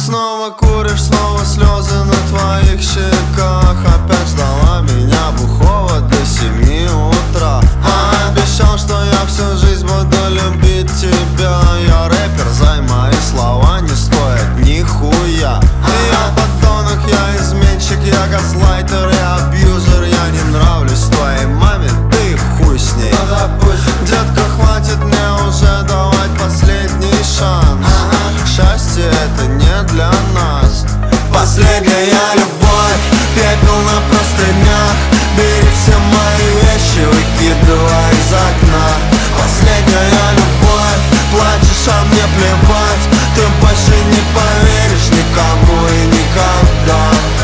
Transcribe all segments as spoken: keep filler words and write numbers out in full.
снова куришь, снова слезы на твоих щеках. Опять ждала меня бухого до семи утра. А обещал, что я всю жизнь буду любить тебя. Я рэпер, зай, мои слова не стоят нихуя. Я подонок, я изменщик, я газлайтер и абьюзер. Я не нравлюсь твоей маме, ты хуй с ней. Детка, хватит мне уже давать последний шанс. Счастье это не для нас. Последняя любовь, пепел на простынях. Бери все мои вещи, выкидывай из окна. Последняя любовь, плачешь, а мне плевать. Ты больше не поверишь никому и никогда.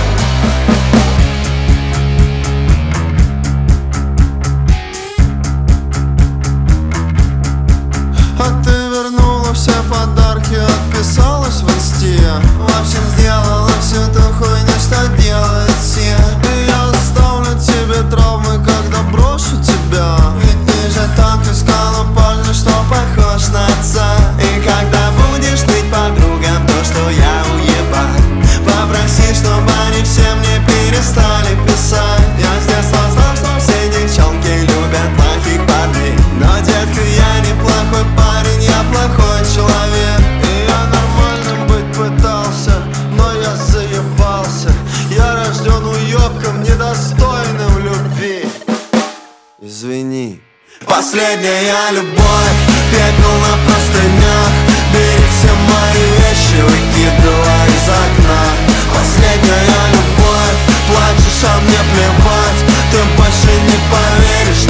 А ты вернула все подарки, отписалась в инсте. В общем, сделала всю ту хуйню, что делают все. И я оставлю тебе травмы, когда брошу тебя. Ведь ты же так искала парня, что похож на отца. И когда будешь ныть подругам то, что я уебан, попроси, чтобы они все мне перестали писать. Я с детства знал, что все девчонки любят плохих парней. Но, детка, я не плохой парень, я плохой человек. И я нормальным быть пытался, но я заебался. Я рожден уёбком, недостойным любви. Извини. Последняя любовь, пепел на простынях. Бери все мои вещи, выкидывай из окна. Последняя любовь, плачешь, а мне плевать. Ты больше не поверишь